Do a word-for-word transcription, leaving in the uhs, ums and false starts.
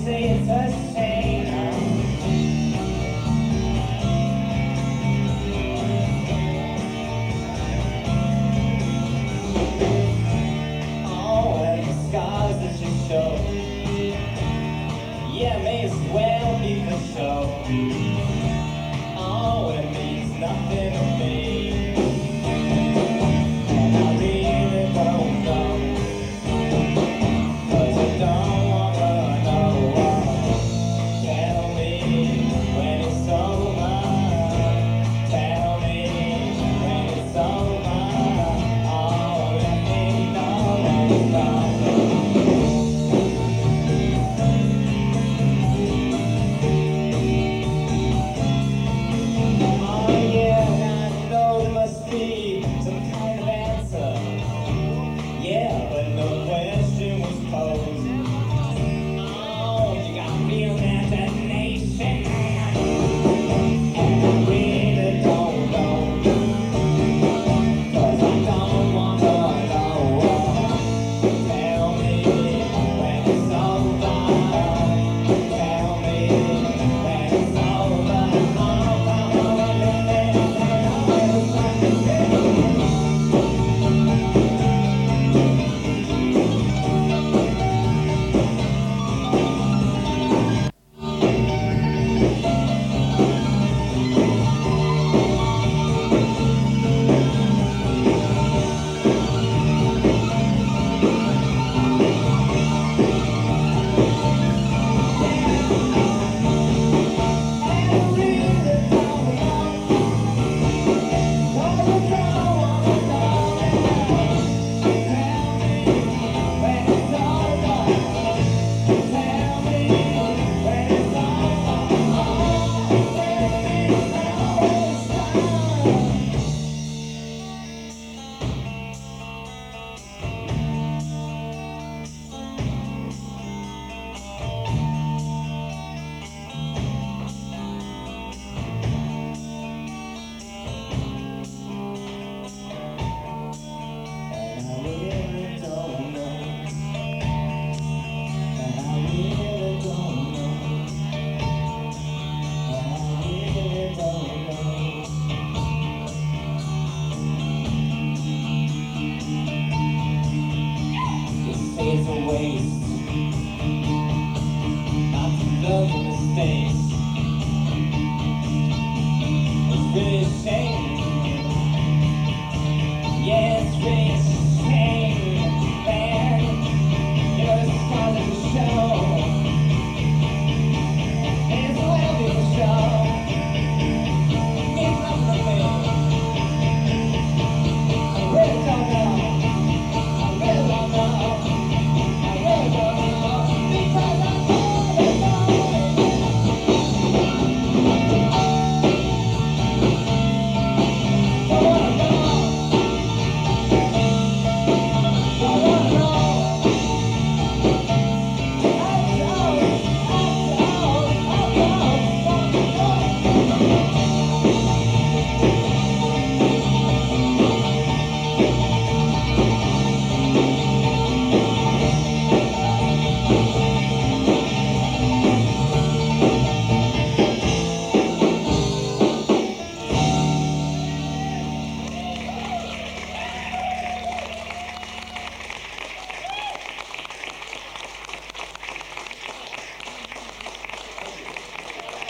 say it's a shame. Oh, and the scars that you show, yeah, may as well be for show. Oh, it means nothing to me, and I really don't know, 'cause I don't wanna know. Tell me when it's over, tell me when it's over. Oh, let me know when it's over. Oh yeah, I know there must be some kind of answer. Yeah, but no question was posed. Oh, you got real imagination, and I really don't know, 'cause I don't wanna know. Tell me when it's over, tell me when it's over. Oh, oh, let me know when it's over. It's a waste.